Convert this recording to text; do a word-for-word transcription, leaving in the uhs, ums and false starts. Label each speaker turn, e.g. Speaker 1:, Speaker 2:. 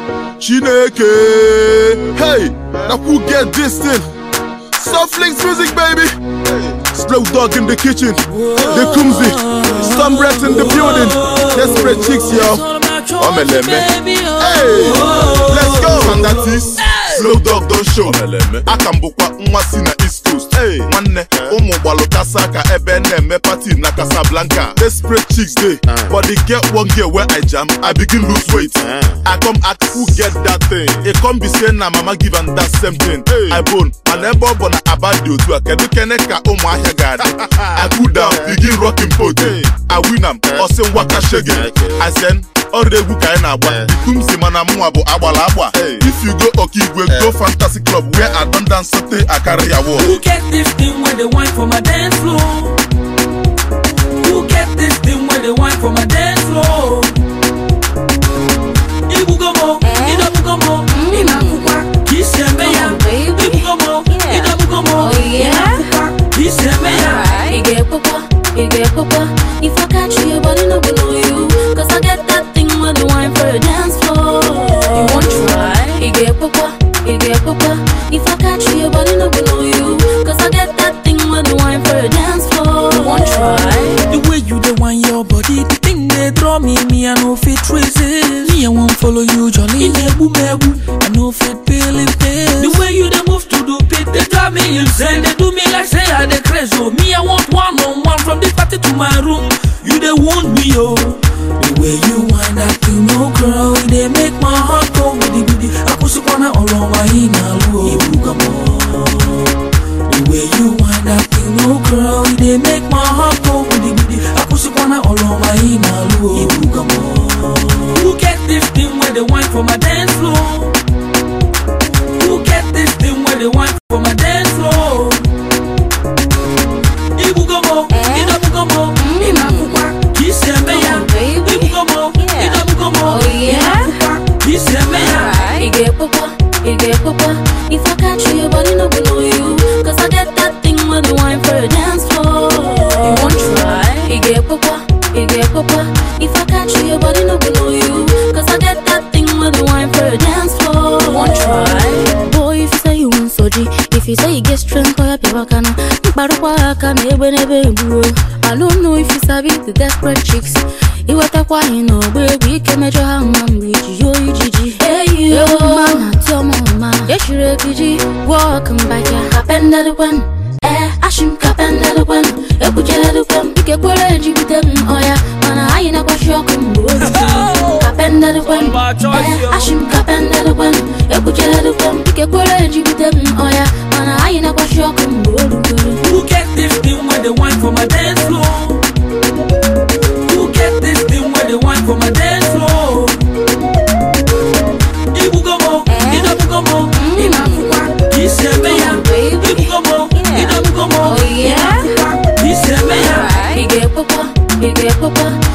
Speaker 1: Chineke. Hey, now who get this thing? Soft Links music, baby. Slow dog in the kitchen. The Kumzi. Stormbreath in the building. Desperate chicks, yo. Hey, let's go. And that is Slow Dog don't show. Akambukwa mwasi na East Coast. Hey, manne, umu walokasa ka ebe neme party na Casablanca. Desperate chicks day, but they get one girl where I jam, I begin lose weight. I come ask who get that thing. It come be saying na mama give and that same thing. I bone, and ebo bona abadio to a kedu keneka umu ahegad. I cool down, begin rocking pot. I win am, osen waka shege. I send. All the book I na agba. Kumsi mana muabu agbala agba. If you go Okigwe, go Fantasy Club where I don't dance something I carry a wall.
Speaker 2: Who get this thing when they wine for my dance floor? Who get this thing when they wine for my dance floor? Ibugomo, Idabugomo, Inakukwa, Kisemeya. Ibugomo, Idabugomo, Inakukwa, Kisemeya.
Speaker 3: You get papa, you get papa. If I catch you, your body no below you. Cause I get that thing with the wine for a dance floor. You won't try? You get papa, you get papa. If I catch you, your body no below you. Cause I get that thing with the wine for a dance floor. You won't try?
Speaker 2: The way you the wine your body, the thing they draw me, me I no fit traces. Me I won't follow you, Johnny. Mebu mebu, I no fit pale pale. The way you the move to do pit, they drive me insane. They do me like say I the crazy. So me I want one on one from the party to my room. You they want me, oh. The way you wind that thing, no girl, they make my heart go goody goody. I push it on all on my inner. The way you wind that thing, no girl, they make my heart go goody goody. I push it on all on my inner. Who get this thing when they wine for my dance floor? Who get this thing when they wine for my dance floor? Ibugomo, Idabugomo, Inakukwa, Kisemeya. Ibugomo, Idabugomo, Inakukwa, Kisemeya.
Speaker 3: You get papa, you get papa. If I catch you, your body no below you. Cause I get that thing with the wine for a dance floor. You won't try? You get papa, you get papa. If I catch you, your body no below you. Cause I get that thing with the wine for a dance floor. You won't try? Boy, if you say you want soji, if you say you get strength, call up your wakana. I don't know if you sabi the desperate chicks. You what a quiet no baby, can measure how man reach yo Gigi. Hey yo, man, tell mama. Yes, you refugee. Welcome back here. Happen that one. Eh, I shouldn't happen that one. You put your little come, you get what I do with them. Oh yeah, man, I ain't a wash your come. Happen that one. Eh, I shouldn't happen that one. You put your little come, you get what I do with them. Oh yeah, man, I ain't a wash your come.
Speaker 2: Who get this thing when they wine for my dance floor? Who get this thing when they wine for my dance floor? Ibugomo, Idabugomo, Inakukwa, Kisemeya. Ibugomo, Idabugomo, Inakukwa, Kisemeya.
Speaker 3: You get papa, you get papa.